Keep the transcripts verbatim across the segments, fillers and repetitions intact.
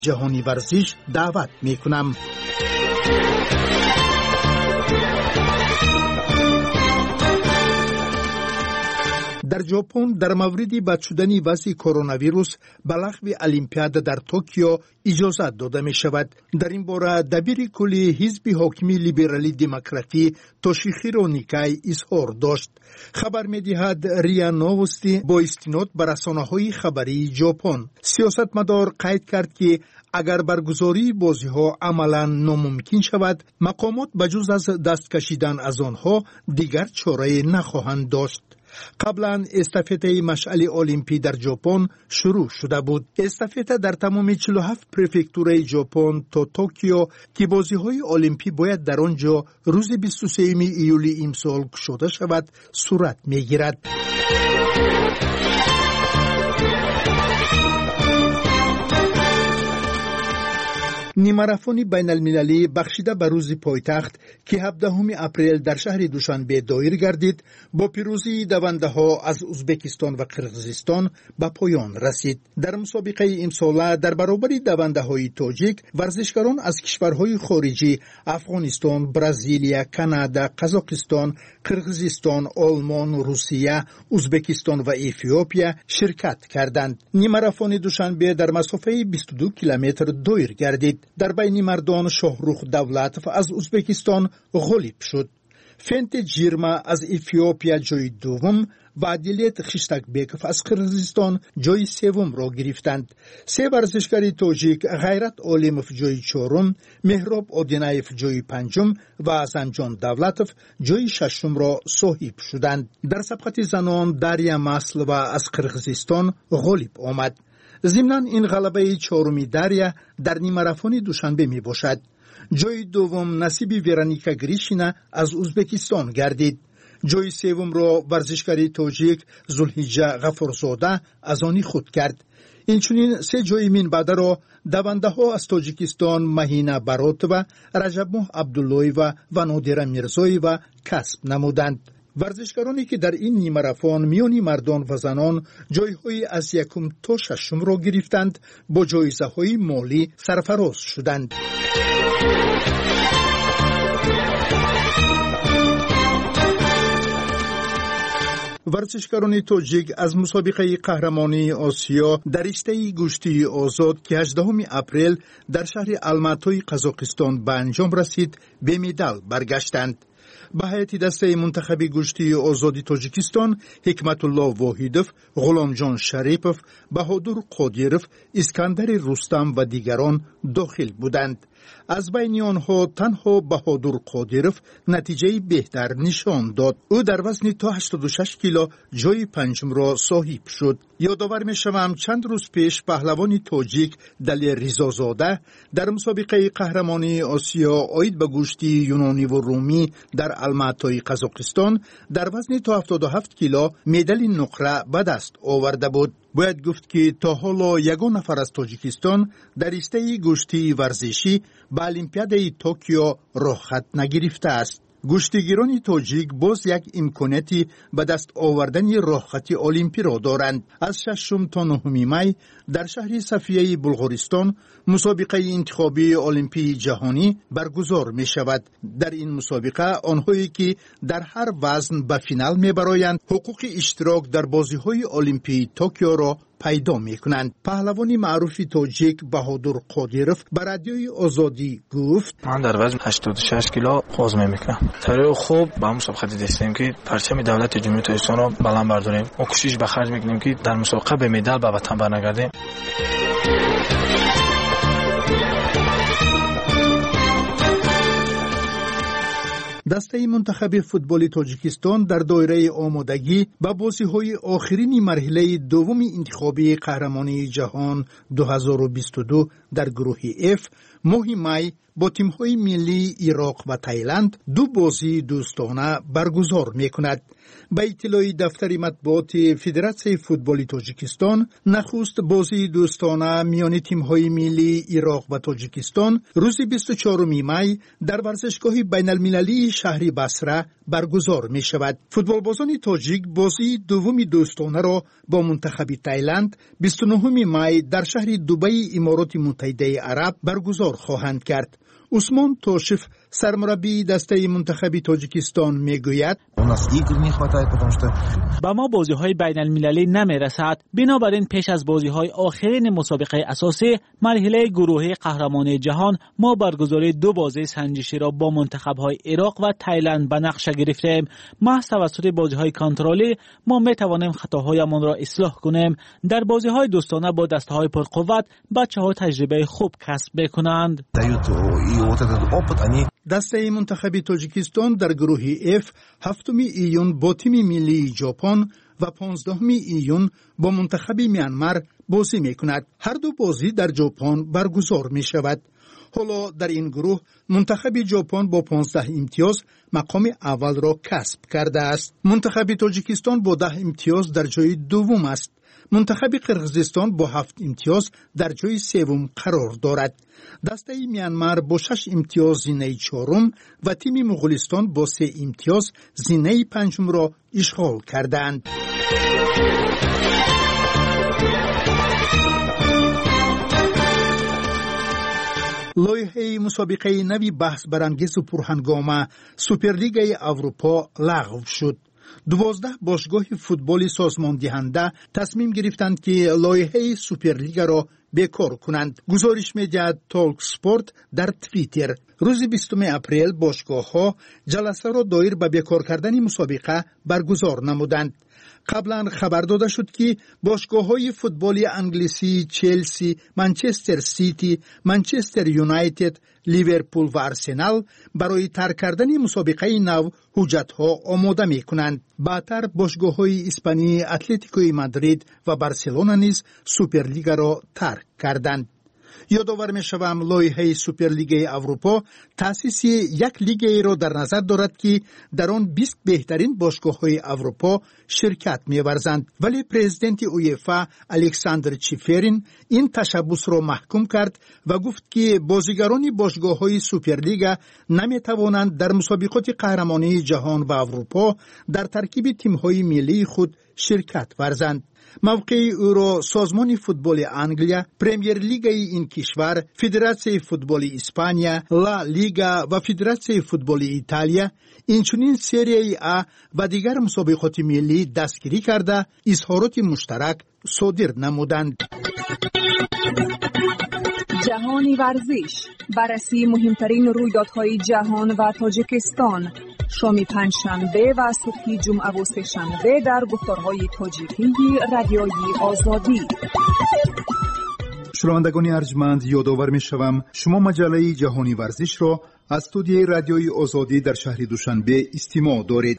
جهانی ورزش دعوت میکنم. در ژاپن در مورد بد شدن وضع کرونا ویروس به لغو المپیاد در توکیو اجازه داده می شود. در این باره دبیر کلی حزب حاکم لیبرالی دموکراتی توشیخیرو نیکای اظهار داشت. خبر می دهد ریا نووستی با استناد به رسانه‌های خبری ژاپن. سیاستمدار قید کرد که اگر برگزاری بازی ها عملا ناممکن شود، مقامات بجز از دست کشیدن از آنها دیگر چاره نخواهند داشت. قبلا استافته مشعل المپی در ژاپن شروع شده بود. استافته در تمام چهل و هفت پرفکتورهای ژاپن تا توکیو که بازی‌های المپی باید در آنجا روز بیست و سوم ایولی امسال گشوده شود صورت می‌گیرد. نیمارافون بین المللی بخشیده به روز پایتخت که هفدهم اپریل در شهر دوشنبه دایر گردید با پیروزی دونده ها از ازبکستان و قرقیزستان به پایان رسید. در مسابقه امساله در برابر دونده های تاجیک ورزشکاران از کشورهای خارجی افغانستان، برزیلیا، کانادا، قزاقستان، قرقیزستان، آلمان، روسیه، ازبکستان و اتیوپیا شرکت کردند. نیمارافون دوشنبه در مسافه بیست و دو کیلومتر دایر گردید. در بین مردان شاهروخ دولتов از ازبکستان غالب شد. فنت جیرما از اتیوپیا جای دوم و عدیلیت خشتکبکov از قرقیزستان جای سوم را گرفتند. سه ورزشکار تاجیک غیرت عالمov جای چهارم، مهراب آدینایف جای پنجم و زنجان دولتov جای ششم را صاحب شدند. در سبقت زنان داریا مسلova از قرقیزستان غالب آمد. ضمناً این غلبه چهارمی داریا در نیمارافون دوشنبه می باشد. جای دوم نصیب ورونیکا گریشینا از ازبکستان گردید. جای سوم را ورزشکار تاجیک زلحجه غفورزاده از آن خود کرد. اینچنین سه جای منبعده را دونده ها از تاجیکستان مهینا براتова، رجبماه عبداللهیوا و نادره میرزایوا کسب نمودند. ورزشکارانی که در این نیمارافون میانی مردان و زنان جایهای از یکم تا ششم را گرفتند با جایزه های مالی سرفراز شدند. ورزشکاران تاجیک از مسابقه قهرمانی آسیا در رشته گشتی آزاد که هجدهم اپریل در شهر الماتای قزاقستان به انجام رسید به مدال برگشتند. به هیئت دسته منتخب گشتی آزادی تاجیکستان حکمت الله واحدov، غلامجان شریپov، بهادر قادیرov، اسکندر رستم و دیگران داخل بودند. از بین آنها تنها بهادر قادیرov نتیجه بهتر نشان داد. او در وزن تا هشتاد و شش کیلو جای پنجم را صاحب شد. یادآور می‌شوم چند روز پیش پهلوان تاجیک دلی ریزازاده در مسابقه قهرمانی آسیا عاید به گشتی یونانی و رومی در الماتای قزاقستان در وزن تا هفتاد و هفت کیلو مدال نقره به دست آورده بود. باید گفت که تا حالا یگان نفر از تاجیکستان در رشته گشتی ورزشی به المپیاد توکیو راه خط نگرفته است. گشتیگیران تاجیک باز یک امکاناتی به دست آوردن راه خط المپی را دارند. از ششم تا نهم می در شهر صفیه بلغارستان مسابقه انتخابی المپی جهانی برگزار می شود. در این مسابقه آنهایی که در هر وزن به فینال می برآیند حقوق اشتراک در بازی های المپی توکیو را پیدا می کنند. پهلوان معروف تاجیک بهادر قادیرov به رادیوی آزادی گفت: من در وزن هشتاد و شش کیلو بازی میکنم. طریق خوب با مسابقه دستیم که پرچم دولت جمهوری تاجیکستان را بلند برداریم. ما کوشش به خرج میکنیم که در مسابقه به مدال به وطن برنگردیم. دسته منتخب فوتبال تاجیکستان در دایره آمادگی به بازی‌های آخرین مرحله دوم انتخابی قهرمانی جهان دو هزار و بیست و دو در گروه اف ماه می با تیم‌های ملی عراق و تایلند دو بازی دوستانه برگزار می‌کند. به اطلاع دفتر مطبوعات فدراسیون فوتبال تاجیکستان، نخست بازی دوستانه میان تیم‌های ملی عراق و تاجیکستان روز بیست و چهارم می در ورزشگاه بین‌المللی شهر بصره برگزار می‌شود. فوتبالبازان تاجیک بازی دوم دوستانه را با منتخب تایلند بیست و نهم می در شهر دبی امارات متحده عرب برگزار خواهند کرد. عثمان توشف سرمربی دسته منتخب تاجیکستان میگوید با ما بازی های بین المللی نمی رسد، بنابراین پیش از بازی های آخرین مسابقه اساسی مرحله گروهی قهرمانی جهان ما برگزاری دو بازی سنجشی را با منتخب های عراق و تایلند به نقشه گرفتیم. محض توسط بازی های کنترلی ما می توانیم خطاهایمان را اصلاح کنیم. در بازی های دوستانه با دسته های پرقوت بچه ها تجربه خوب کسب بکنند. دسته منتخب تاجیکستان در گروه اف هفتم ایون با تیم ملی ژاپن و پانزدهم ایون با منتخب میانمار بازی میکند. هر دو بازی در ژاپن برگزار می شود. حالا در این گروه منتخب ژاپن با پانزده امتیاز مقام اول را کسب کرده است. منتخب تاجیکستان با ده امتیاز در جای دوم است. منتخب قرقیزستان با هفت امتیاز در جای سوم قرار دارد. دسته میانمار با شش امتیاز زینه چهارم و تیم مغولستان با سه امتیاز زینه پنجم را اشغال کردند. لایحه مسابقه نوی بحث برانگیز و پرهنگامه سوپرلیگ اروپا لغو شد. دوازده باشگاه فوتبال سازمان دهنده تصمیم گرفتند که لایحه سوپرلیگ را بیکار کنند. گزارش می‌دهد تالک سپورت در توییتر. روز بیستم اپریل باشگاه‌ها جلسه را دایر به بیکار کردن مسابقه برگزار نمودند. قبلا خبر داده شد که باشگاه‌های فوتبال انگلیسی چلسی، منچستر سیتی، منچستر یونایتد، لیورپول و آرسنال برای ترک کردن مسابقه نو حجت‌ها آماده می‌کنند. بعدتر باشگاه‌های اسپانی اتلتیکو مادرید و بارسلونا نیز سوپرلیگ را ترک کردند. یادآور می‌شوم لایحه سوپرلیگ اروپا تأسیس یک لیگ را در نظر دارد که در آن بیست بهترین باشگاه‌های اروپا شرکت می‌ورزند، ولی پرزیدنت اویفا الکساندر چیفرین این تشبث را محکوم کرد و گفت که بازیگران باشگاه‌های سوپرلیگ نمی‌توانند در مسابقات قهرمانی جهان و اروپا در ترکیب تیم‌های ملی خود شرکت ورزند. موقع او را سازمان فوتبال انگلیا، پرمیر لیگ این کشور، فدراسیون فوتبال اسپانیا، لا لیگا و فدراسیون فوتبال ایتالیا اینچنین سری ا و دیگر مسابقات ملی دستگیری کرده اظهارات مشترک صادر نمودند. جهانی ورزش، بررسی مهمترین رویدادهای جهان و تاجیکستان، شام پنجشنبه و صبح جمعه و سه‌شنبه در گفتارهای تاجیکی رادیوی آزادی. شنوندگان ارجمند، یادآور می‌شوم شما مجله جهانی ورزش را از استودیوی رادیوی آزادی در شهر دوشنبه استماع دارید.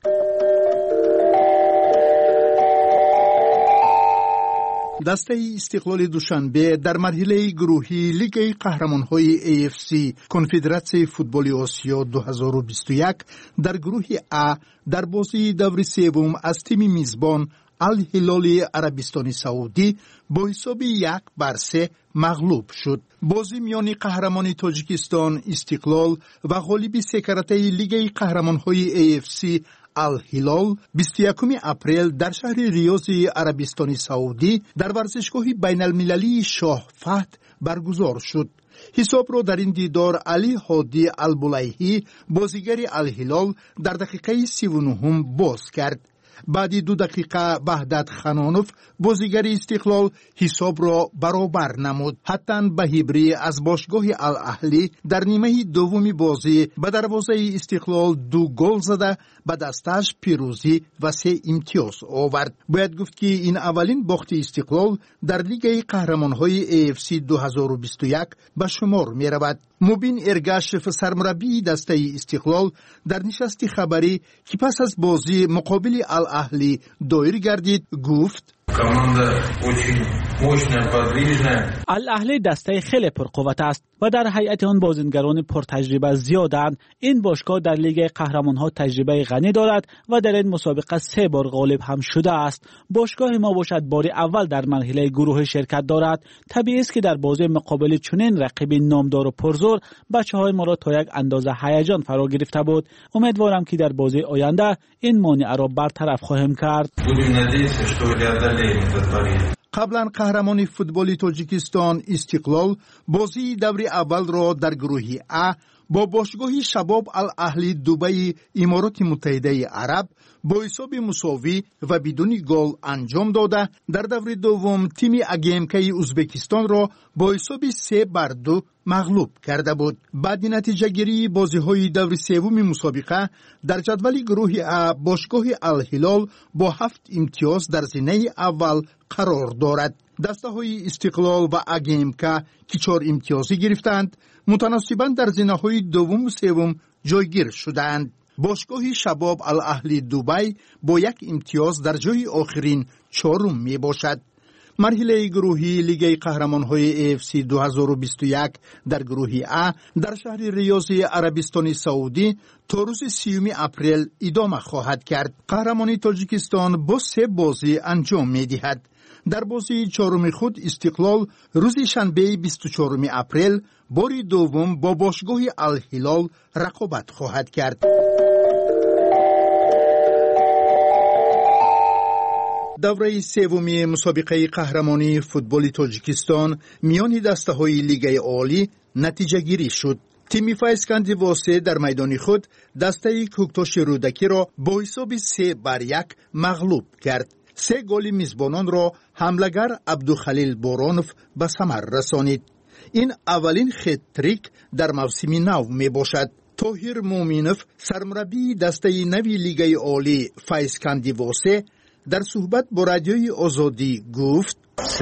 دسته استقلال دوشنبه در مرحله گروهی لیگ قهرمان‌های ای اف سی کنفدراسیون فوتبال آسیا دو هزار و بیست و یک در گروه ا در بازی دور سوم از تیم میزبان الهلال عربستان سعودی با حساب یک بر سه مغلوب شد. بازی میان قهرمان تاجیکستان استقلال و غالب سکرته لیگ قهرمان‌های ای اف سی الهلال بیست و یکم اپریل در شهر ریاض عربستان سعودی در ورزشگاه بین المللی شاه فهد برگزار شد. حساب را در این دیدار علی هادی البلیهی بازیگر الهلال در دقیقه سی و نه باز کرد. بعد دو دقیقه وحدت خنانوف بازیگر استقلال حساب را برابر نمود. حتی بهیبری از باشگاه الاهلی در نیمه دوم بازی به دروازه استقلال دو گل زده به دستش پیروزی و سه امتیاز آورد. باید گفت که این اولین باخت استقلال در لیگ قهرمان‌های ای اف سی دو هزار و بیست و یک به شمار می رود. مبین ارگاشف سرمربی دسته استقلال در نشست خبری که پس از بازی مقابل الاهلی دایر گردید گفت: الاهلی دسته خیلی پرقوت است و در هیئت آن بازیگران پرتجربه زیادند. این باشگاه در لیگ قهرمان‌ها تجربه غنی دارد و در این مسابقه سه بار غالب هم شده است. باشگاه ما باشد بار اول در مرحله گروه شرکت دارد. طبیعی است که در بازی مقابل چنین رقیب نامدار و پرزور بچه‌های ما را تا یک اندازه هیجان فرا گرفته بود. امیدوارم که در بازی آینده این مانع را برطرف خواهیم کرد. قبلا قهرمان فوتبال تاجیکستان استقلال بازی دوری اول را در گروه ا با باشگاه شباب الاهلی دبی امارات متحده عرب با حساب مساوی و بدون گل انجام داده، در دور دوم تیم اگیمکی ازبکستان را با حساب سه بر دو مغلوب کرده بود. بعد نتیجه گیری بازی های دور سوم مسابقه در جدول گروه ا باشگاه الهلال با هفت امتیاز در زینه اول قرار دارد. دسته های استقلال و اگیمکا که چهار امتیازی گرفتند متناسباً در زینه های دوم و سوم جایگیر شدند. باشگاه شباب الاهلی دبی با یک امتیاز در جای آخرین چهارم می باشد. مرحله گروهی لیگ قهرمان‌های ای اف سی دو هزار و بیست و یک در گروه ا در شهر ریاض عربستان سعودی تا روز سیوم اپریل ادامه خواهد کرد. قهرمانی تاجیکستان با سه بازی انجام می‌دهد. در بازی چهارم خود استقلال روز شنبه بیست و چهارم اپریل باری دوم با باشگاه الهلال رقابت خواهد کرد. دوره سوم مسابقه قهرمانی فوتبال تاجیکستان میان دسته‌های لیگ عالی نتیجه گیری شد. تیم فایسکند واسه در میدان خود دسته کوکتاش رودکی را با حساب سه بر یک مغلوب کرد. سه گل میزبانان را حملگر عبدالخلیل بارانوف به ثمر رسانید. این اولین خط-تریک در موسم نو می باشد. طاهر مومینوف سرمربی دسته نوی لیگ عالی فایسکند واسه در صحبت با رادیوی آزادی گفت: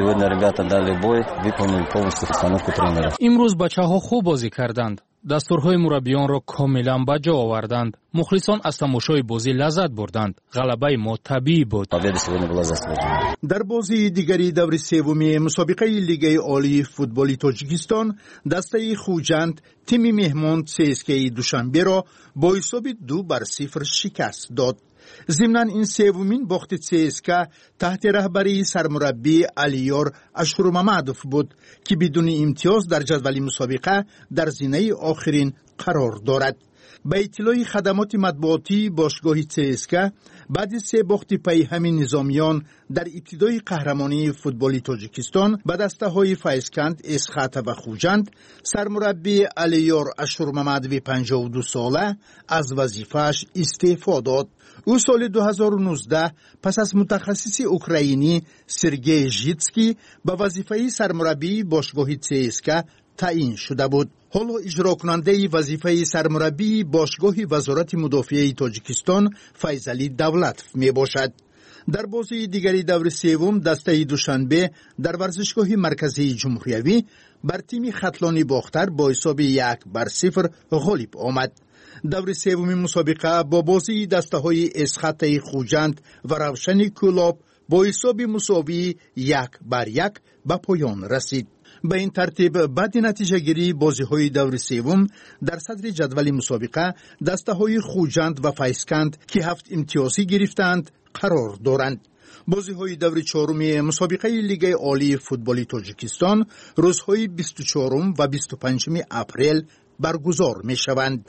امروز بچه‌ها خوب بازی کردند. دستورهای مربیان را کاملا به جا آوردند. مخلصان از تماشای بازی لذت بردند. غلبه ما طبیعی بود. در بازی دیگری دور سوم مسابقه لیگ عالی فوتبال تاجیکستان دسته خوجند تیم مهمان سی اس کی دوشنبه را با حساب دو بر صفر شکست داد. ضمناً این سومین باخت سی اس کی تحت رهبری سرمربی علیار اشهرممدوف بود که بدون امتیاز در جدول مسابقه در زینه آخرین قرار دارد. به اطلاع خدمات مطبوعاتی باشگاه سی اس کی بعد سه باخت پی همین نظامیان در ابتدای قهرمانی فوتبال تاجیکستان به دسته های فایسکند، اسخط و خوجند سرمربی علیار اشهرممدوف پنجاه و دو ساله از وظیفه‌اش استعفا داد. او سال دو هزار و نوزده پس از متخصص اوکراینی سرگئی ژیتسکی به وظیفه سرمربی باشگاه سی اس کی تعیین شده بود. حالا اجرا کننده وظیفه سرمربی باشگاه وزارت مدافعه تاجیکستان فیضعلی دولتف می باشد. در بازی دیگری دور سوم دسته دوشنبه در ورزشگاه مرکزی جمهوریوی بر تیم خطلانی باختر با حساب یک بر صفر غالب آمد. دور سوم مسابقه با بازی دسته های اسخط خوجند و روشن کولاب با حساب مساوی یک بر یک به پایان رسید. به این ترتیب بعد نتیجه گیری بازی های دور سوم در صدر جدول مسابقه دسته های خوجند و فایسکند که هفت امتیازی گرفتند قرار دارند. بازی های دور چهارم مسابقه لیگ عالی فوتبال تاجیکستان روزهای بیست و چهارم و بیست و پنجم اپریل برگزار می شوند.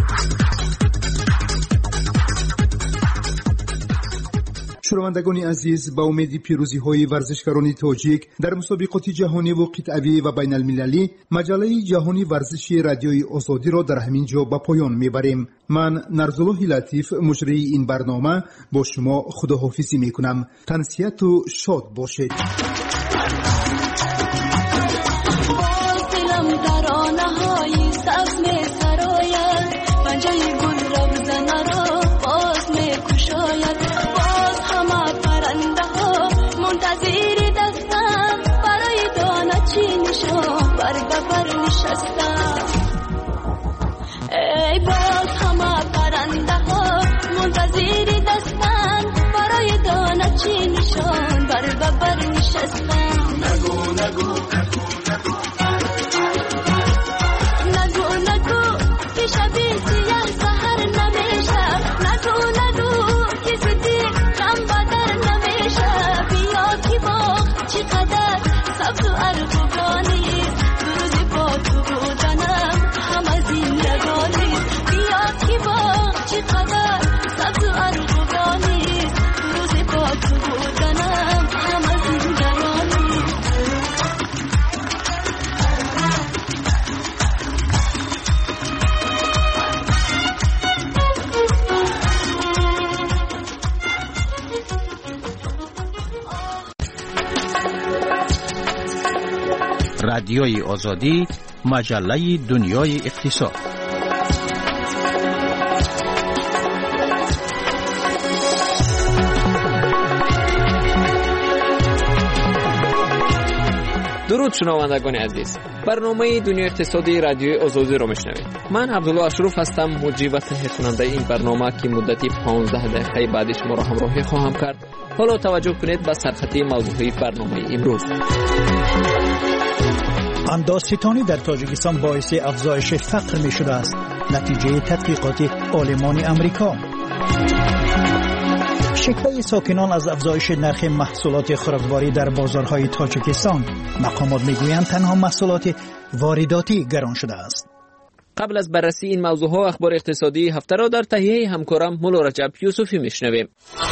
شنوندگان عزیز، با امید پیروزی های ورزشکاران تاجیک در مسابقات جهانی و قطعی و بین المللی، مجله جهانی ورزشی رادیوی آزادی را در همین جا به پایان میبریم. من نرزالله لطیف مجری این برنامه با شما خداحافظی میکنم. تنسیت و شاد باشید. ای باز همه پرنده ها منتظر دستن برای دانه چی نشان بر رادیوی آزادی، مجله دنیای اقتصاد. درود شنوندگان عزیز، برنامه دنیای اقتصادی رادیوی آزادی را میشنوید. من عبدالله اشرف هستم، مجری و تهیه کننده این برنامه که مدتی پانزده دقیقه بعد شما را همراهی خواهم کرد. حالا توجه کنید به سرخطی موضوعی برنامه امروز. اندازستانی در تاجیکستان باعث افزایش فقر می شده است. نتیجه تحقیقات عالمان امریکا. شکوه ساکنان از افزایش نرخ محصولات خوراکباری در بازارهای تاجیکستان. مقامات میگویند تنها محصولات وارداتی گران شده است. قبل از بررسی این موضوع ها اخبار اقتصادی هفته را در تهیه همکارم مولا رجب یوسفی میشنویم.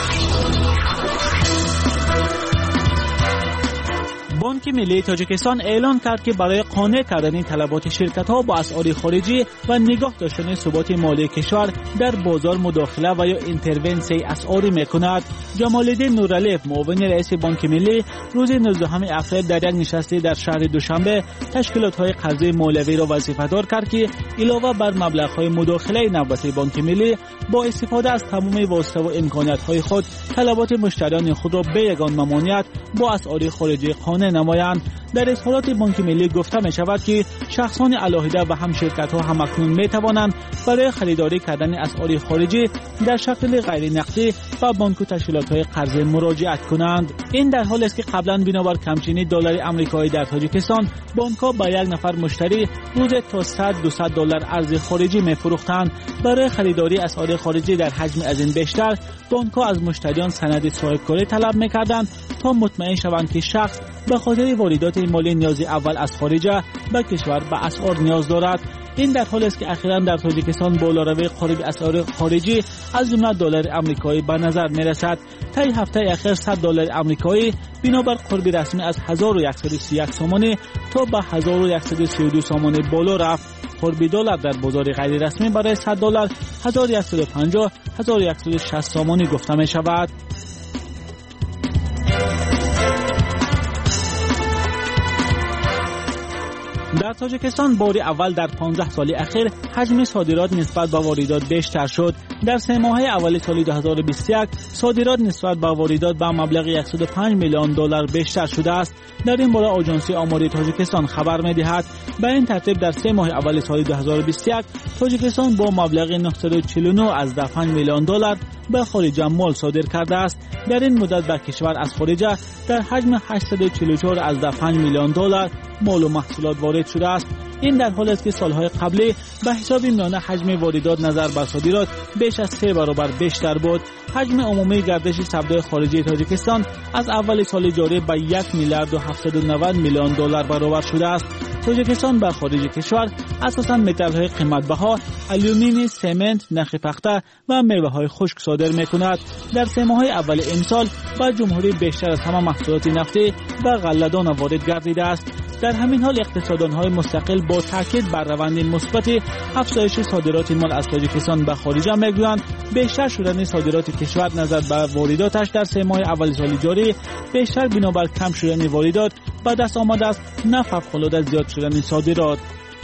بانک ملی تاجیکستان اعلان کرد که برای قانع کردن طلبات شرکت‌ها با اسعار خارجی و نگاه داشتن ثبات مالی کشور در بازار مداخله و یا اینترونسی اسعاری می‌کند. جمال‌الدین نورعلی، معاون رئیس بانک ملی، روز نوزدهم اپریل در یک نشست در شهر دوشنبه تشکیلات‌های قرضه مولوی را وظیفه‌دار کرد که علاوه بر مبلغ‌های مداخله نوبتی بانک ملی با استفاده از تمام واسطه و امکانات‌های خود طلبات مشتریان خود را به یگان ممانعت با اسعار خارجی قانع نمایند. در اظهارات بانک ملی گفته می شود که شخصان علاهده و هم شرکت ها هم اکنون می توانند برای خریداری کردن اسعار خارجی در شکل غیر نقدی و بانک و تشکیلات های قرضه مراجعت کنند. این در حالی است که قبلا بنابر کمچینی دلار آمریکایی در تاجیکستان بانک ها با یک نفر مشتری روز تا صد تا دویست دلار ارز خارجی می فروختند. برای خریداری اسعار خارجی در حجم از این بیشتر بانک ها از مشتریان سند صاحبکاری طلب می کردند تا مطمئن شوند که شخص به خاطر واردات مالی نیاز اول از خارج به کشور به اسعار نیاز دارد. این در حالی است که اخیراً در تاجیکستان بالاروی قارب اسعار خارجی از جمله دلار آمریکایی به نظر می رسد. طی هفته اخیر صد دلار آمریکایی بنابر قرب رسمی از هزار و صد و سی و یک سامانی تا به هزار و صد و سی و دو سامانی بالا رفت. قرب دلار در بازار غیر رسمی برای صد دلار هزار و صد و پنجاه تا هزار و صد و شصت سامانی گفته می شود. در تاجیکستان بار اول در پانزده سال اخیر حجم صادرات نسبت به واردات بیشتر شد. در سه ماهه اول سال دو هزار و بیست و یک صادرات نسبت به واردات به مبلغ صد و پنج میلیون دلار بیشتر شده است. در این باره آژانس آماری تاجیکستان خبر می‌دهد به این ترتیب در سه ماه اول سال دو هزار و بیست و یک تاجیکستان با مبلغ نهصد و چهل و نه از پنج میلیون دلار به خارج مال صادر کرده است. در این مدت به کشور از خارج در حجم هشتصد و چهل و چهار از پنج میلیون دلار مال و محصولات وارد شده است. این در حالی است که سالهای قبلی به حساب میانه حجم واردات نظر بر صادرات بیش از سه برابر بیشتر بود. حجم عمومی گردش سودای خارجی تاجیکستان از اول سال جاری به یک میلیارد و هفتصد و نود میلیون دلار برابر شده است. تاجیکستان به خارج کشور اساساً متال‌های قیمت‌بها، آلومینی، سمنت، نخ پخته و میوه‌های خشک صادر می‌کند. در سه ماه اول امسال به جمهوری بیشتر از همه محصولات نفتی و غله‌دان وارد گردیده است. در همین حال اقتصاددان‌های مستقل با تاکید بر روند مثبت افزایش صادرات مال از تاجیکستان به خارج می‌گویند بیشتر شدن صادرات کشور نظر به وارداتش در سه ماه اول سال جاری بیشتر بنابر کم شدن واردات به دست آمده است، نه فوق‌العاده زیاد شدن صادرات.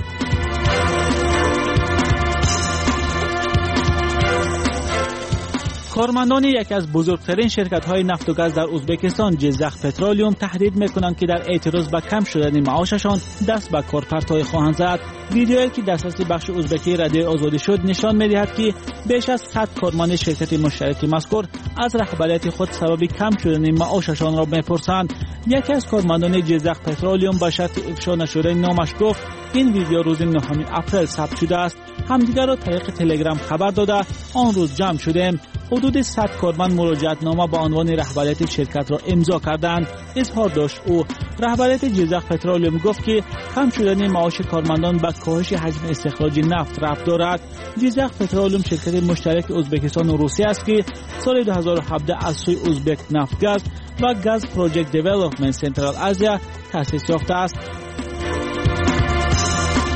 کارمندان یکی از بزرگترین شرکت‌های نفت و گاز در ازبکستان، جزخ پترولیوم، تهدید می‌کنند که در اعتراض به کم شدن معاششان دست به کار پرتای خواهند زد. ویدیویی که دسترس بخش ازبکی رادیو آزادی شد نشان می‌دهد که بیش از صد کارمند شرکت مشترک مذکور از رهبریت خود سبب کم شدن معاششان را می‌پرسند. یکی از کارمندان جزخ پترولیوم با شرط افشا نشدن نامش گفت این ویدیو روز نهم اپریل ثبت شده است. همدیگر را طریق تلگرام خبر داده آن روز جمع شدیم. حدود صد کارمند مراجعت نامه با عنوان رهبریت شرکت را امضا کردند. اظهار داشت او. رهبریت جزخ پترولیوم گفت که کم شدن معاش کارمندان به کاهش حجم استخراج نفت ربط دارد. جزخ پترولیوم شرکت مشترک ازبکستان و روسیه است که سال دو هزار و هفده از سوی ازبک نفتگاز و گاز پروژکت دیولپمنت سنترال آسیا تأسیس یافته است.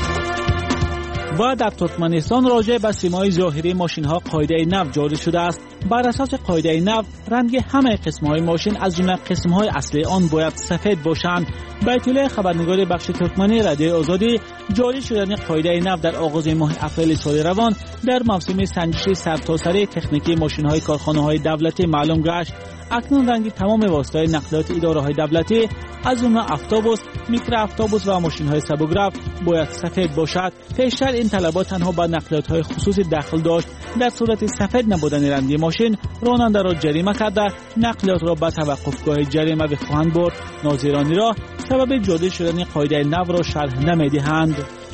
و در ترکمنستان راجع به سیمای ظاهری ماشین‌ها قاعده نفت جاری شده است. بر اساس قاعده نفت رنگ همه قسم‌های ماشین از جمله قسم‌های اصلی آن باید سفید باشند. به اطلاع خبرنگار بخش ترکمنی رادیو آزادی، جاری شدن قاعده نفت در آغاز ماه اپریل سال روان در موسم سنجش سرتاسری تکنیکی ماشین‌های کارخانه‌های دولتی معلوم گشت. اکنون رنگ تمام واسطه‌های نقلیات اداره‌های دولتی از جمله اتوبوس، میکرو اتوبوس و ماشین‌های سبوگرافت باید سفید باشد. پیشتر این طلبات تنها به نقلیات‌های خصوصی داخل داشت. در صورت سفید نبودن رنگ ماشین، راننده را جریمه کرده نقلیات را به توقفگاه جریمه بخواهند برد. ناظران را سبب جاری شدن قاعده نو را شرح نمی‌دهند.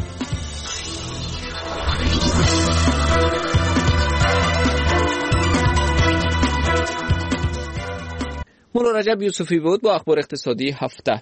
مولا رجب یوسفی بود با اخبار اقتصادی هفته.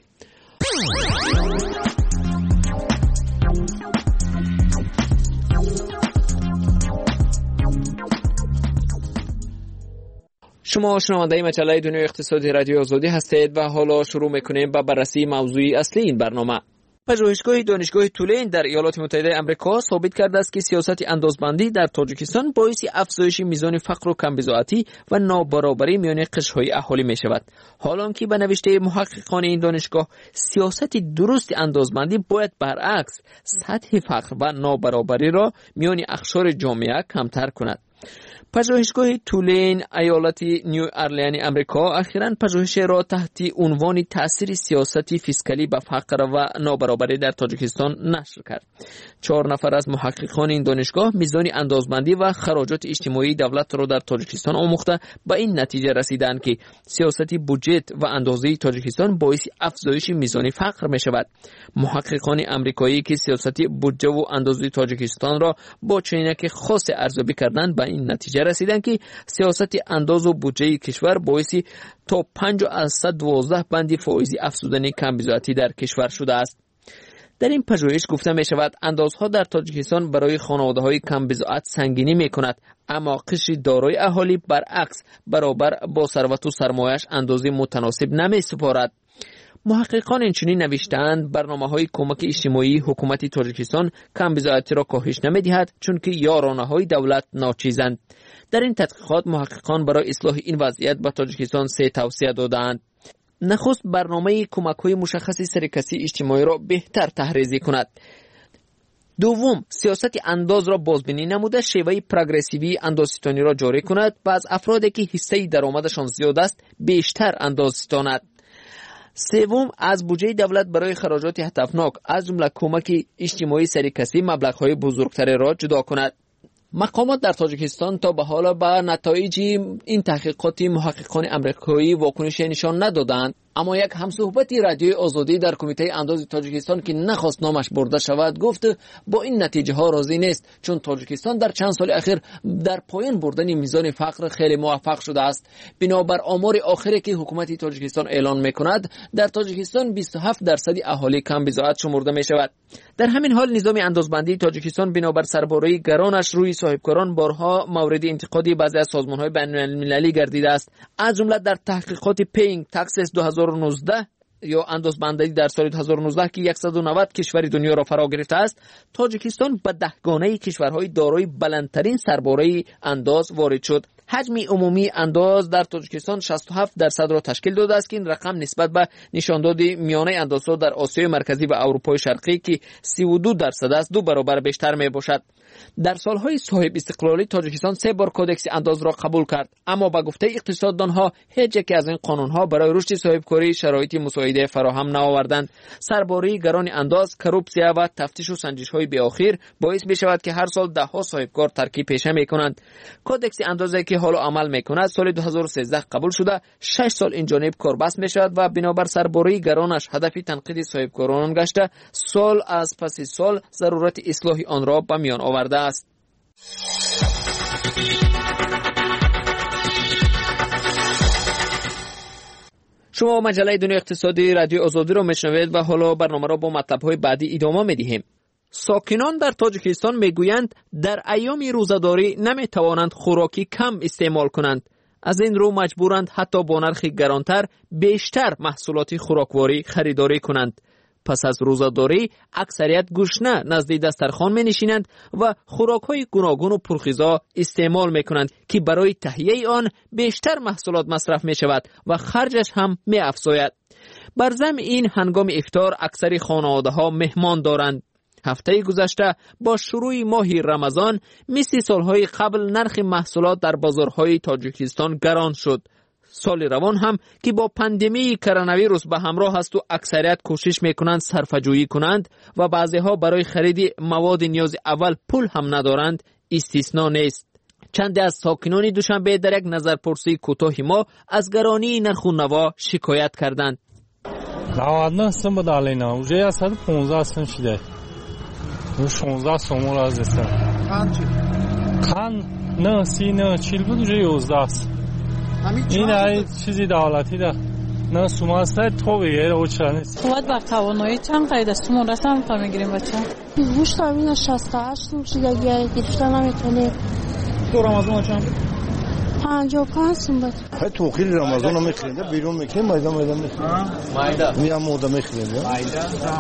شما شنونده مجله دنیای اقتصادی رادیو آزادی هستید و حالا شروع میکنیم با بررسی موضوعی اصلی این برنامه. پژوهشگاه دانشگاه تولین در ایالات متحده آمریکا ثابت کرده است که سیاست اندازبندی در تاجیکستان باعث افزایش میزان فقر و کمبزاعتی و نابرابری میان قشرهای اهالی می شود. حالانکه به نوشته محققان این دانشگاه سیاست درست اندازبندی باید برعکس سطح فقر و نابرابری را میان اقشار جامعه کمتر کند. پژوهشگاه تولین ایالت نیو ارلین آمریکا اخیراً پژوهش را تحت عنوان تأثیر سیاست فیسکالی به فقر و نابرابری در تاجیکستان نشر کرد. چهار نفر از محققان این دانشگاه میزان اندازبندی و خراجات اجتماعی دولت را در تاجیکستان آموخته به این نتیجه رسیدند که سیاست بودجت و اندازه تاجیکستان باعث افزایش میزان فقر می شود. محققان آمریکایی که سیاست بودجه و اندازه تاجیکستان را با چینک خاص ارزیابی کردند به این نتیجه رسیدن که سیاست انداز و بودجه کشور باعث تا پنجاه از صد و دوازده بند فائزی افزودن کمبزاعتی در کشور شده است. در این پژوهش گفته می شود اندازها در تاجیکستان برای خانواده‌های کمبزاعت سنگینی می کند، اما قشر دارای اهالی برعکس برابر با ثروت و سرمایه‌اش اندازه متناسب نمی سپارد. محققان اینچنین نوشتند برنامه‌های کمک اجتماعی حکومت تاجیکستان کمبزاعتی را کاهش نمی‌دهد چون که یارانه‌های دولت ناچیزند. در این تحقیقات محققان برای اصلاح این وضعیت به تاجیکستان سه توصیه دادند. نخست برنامه کمک‌های مشخص سرکسی اجتماعی را بهتر تحریزی کند. دوم، سیاست انداز را بازبینی نموده شیوه پروگرسیوی اندازستانی را جاری کند و از افرادی که حصه درآمدشان زیاد است بیشتر اندازستاند. سوم، از بودجه دولت برای خراجات هدفناک از جمله کمک اجتماعی سرکسی مبلغ‌های بزرگتر را جدا کند. مقامات در تاجیکستان تا به حال به نتایج این تحقیقات محققان آمریکایی واکنش نشان ندادند، اما یک همصحبتی رادیو آزادی در کمیته انداز تاجیکستان که نخواست نامش برده شود گفت با این نتیجه ها راضی نیست، چون تاجیکستان در چند سال اخیر در پایین بردن میزان فقر خیلی موفق شده است. بنابر آمار آخری که حکومت تاجیکستان اعلان میکند در تاجیکستان بیست و هفت درصد اهالی کمبزاعت شمرده می شود. در همین حال نظام اندازبندی تاجیکستان بنابر سرباری گرانش روی صاحبکاران بارها مورد انتقادی بعضی از سازمان‌های بین‌المللی گردیده است، از جمله در تحقیقات پینگ تاکسس دو هزار و نوزده یا اندازبندی در سال دو هزار و نوزده که صد و نود کشور دنیا را فرا گرفته است، تاجیکستان به دهگانه کشورهای دارای بلندترین سرباره انداز وارد شد. حجم عمومی انداز در تاجیکستان شصت و هفت درصد را تشکیل داده است که این رقم نسبت به نشانداد میانه اندازها در آسیای مرکزی و اروپای شرقی که سی و دو درصد است دو برابر بیشتر می باشد. در سالهای صاحب استقلالی تاجیکستان سه بار کودکس انداز را قبول کرد، اما با گفته اقتصاددانها هیچ یک از این قانونها برای رشد صاحبکاری شرایط مساعده فراهم نآوردند. سرباری گران انداز، کروپسیا و تفتیش و سنجش‌های بی‌آخر باعث می شود که هر سال ده ها صاحبکار ترک پیشه می کنند. کودکس اندازی که حالا عمل می کند سال دو هزار و سیزده قبول شده، شش سال این جانب کاربست می شود و بنابر سرباری گرانش هدف تنقید صاحبکاران گشته سال از پس سال ضرورت اصلاح آن را به میان آورده است. شما مجله دنیای اقتصادی رادیو آزادی را میشنوید و حالا برنامه را با مطلب‌های بعدی ادامه می‌دهیم. ساکنان در تاجیکستان میگویند در ایام روزه‌داری نمیتوانند خوراکی کم استعمال کنند. از این رو مجبورند حتی با نرخ گرانتر بیشتر محصولات خوراکواری خریداری کنند. پس از روزاداری اکثریت گشنه نزد دسترخوان می نشینند و خوراک‌های گوناگون و پرخیزا استعمال می کنند که برای تهیه آن بیشتر محصولات مصرف می شود و خرجش هم می افزاید. بر ضمن این هنگام افطار اکثر خانواده‌ها مهمان دارند. هفته گذشته با شروع ماه رمضان مثل سالهای قبل نرخ محصولات در بازارهای تاجیکستان گران شد. سال روان هم که با پاندمی کرونا ویروس به همراه است و اکثریت کوشش میکنند صرفه‌جویی کنند و بعضیها برای خرید مواد نیاز اول پول هم ندارند استثنا نیست. چند از ساکنان دوشنبه در یک نظرپرسی کوتاه ما از گرانی نرخ و نوا شکایت کردند. نوادنا سم بدالینا уже я صد و پانزده سم شده. شانزده سوم از دستم. کان چی؟ کان نه سی نه چیل بود уже یازده است. این ای چیزی دولتی ده. نه سوماسته تو بیه او چرا نیست. باید بر توانایی چند قید سوم رسم تا میگیریم بچه. گوشت همین شصت و هشت شده دیگه گرفتن نمیتونه. تو رمضان چند؟ پنجاه و پنج سوم بود. های توخیل رمضان رو میخرینده بیرون میکنیم مایده مایده میخرینده. مایده. میام موده میخرینده. مایده.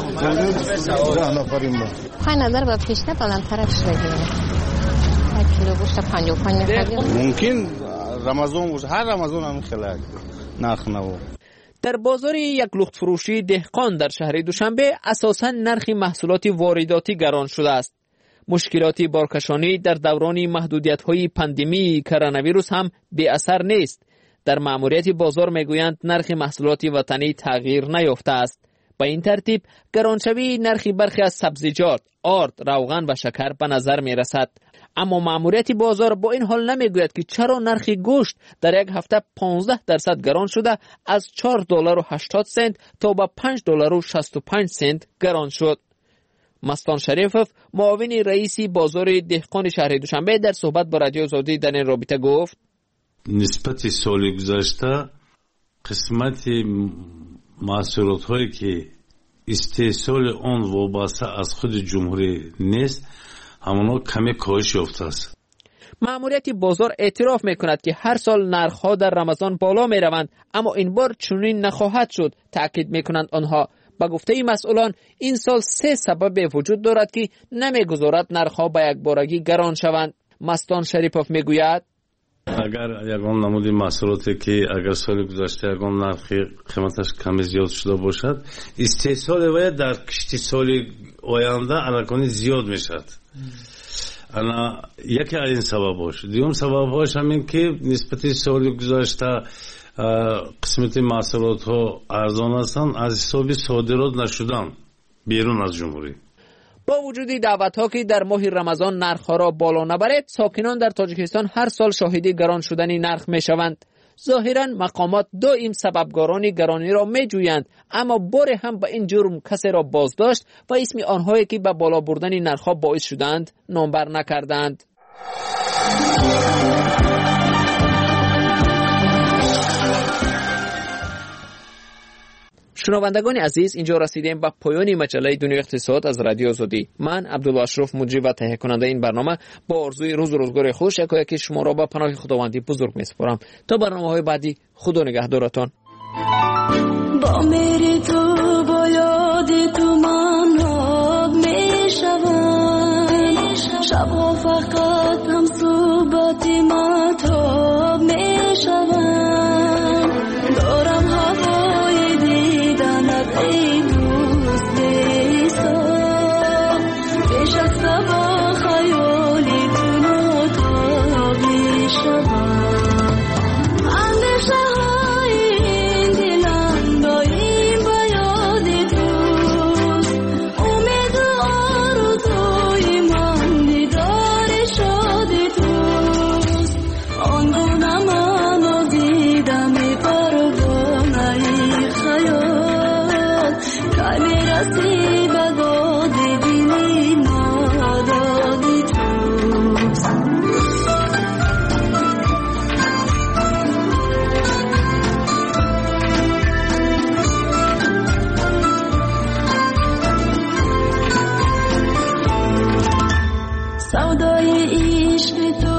ده نفریم بود. خواهی نداره با پیشنه بلندترش بگیریم. یک کیلو گوشت پنجاه و پنج میخریم. ممکن رمضان باشه هر رمضان هم خیلی نرخ نبود. در بازار یک لخت فروشی دهقان در شهر دوشنبه اساساً نرخ محصولات وارداتی گران شده است. مشکلات بارکشانی در دوران محدودیت‌های پاندمی کرونا ویروس هم بی اثر نیست. در مأموریت بازار میگویند نرخ محصولات وطنی تغییر نیافته است. با این ترتیب گرانشوی نرخ برخی از سبزیجات، آرد، روغن و شکر به نظر می رسد. اما مأموریت بازار با این حال نمیگوید که چرا نرخ گوشت در یک هفته پانزده درصد گران شده از چهار دلار و هشتاد سنت تا به پنج دلار و شصت و پنج سنت گران شد. مستان شریفов معاون رئیس بازار دهقان شهر دوشنبه در صحبت با رادیو آزادی در این رابطه گفت نسبت سال گذشته قسمت محصولات هایی که استحصال آن وابسته از خود جمهوری نیست همانا کمی کاهش یافته است. مأموریت بازار اعتراف میکند که هر سال نرخ‌ها در رمضان بالا میروند اما این بار چنین نخواهد شد. تاکید میکنند آنها. با گفته این مسئولان این سال سه سبب وجود دارد که نمیگذارد نرخ‌ها به یک بارگی گران شوند. مستان شریفov میگوید اگر یگان نمودی محصولاتی که اگر سال گذشته یگان نرخ قیمتش کمی زیاد شده باشد استحصال و در کشتی سال آینده الکانی زیاد میشد. انا یکی این سبب باشه. دیگه سببش همین که نسبت سال گذشته قسمت محصولات ها ارزان هستند از حساب صادرات نشدن بیرون از جمهوری. با وجود دعوت ها که در ماه رمضان نرخ ها را بالا نبرد ساکنان در تاجیکستان هر سال شاهد گران شدن نرخ می شوند. ظاهرا مقامات دائم سببگاران گرانی را می جویند اما بار هم به این جرم کسی را بازداشت و اسم آنهایی که به بالا بردن نرخ ها باعث شدند نامبر نکردند. شنوندگان عزیز اینجا رسیدیم به پایان مجله دنیای اقتصاد از رادیو آزادی. من عبدالله اشرف مجری و تهیه کننده این برنامه با آرزوی روز و روزگار خوش یکایک شما را به پناه خداوندی بزرگ میسپارم. تا برنامه‌های بعدی خدا نگهدارتان. با میری تو با یاد تو من آب میشوم شبها فقط هم صحبت مطاب میشوم دارم هوای دیدنت ای دوست بیسا پیش از سبا خیالی تو نتابی شوم اندیشه های این دلم با این با یاد توست امید و آرزوی من دیدار شاد توست آنگونه منو دیدم ای پروانه ای خیال کمی رسی به داد دلی نادادی توست سودای عشق تو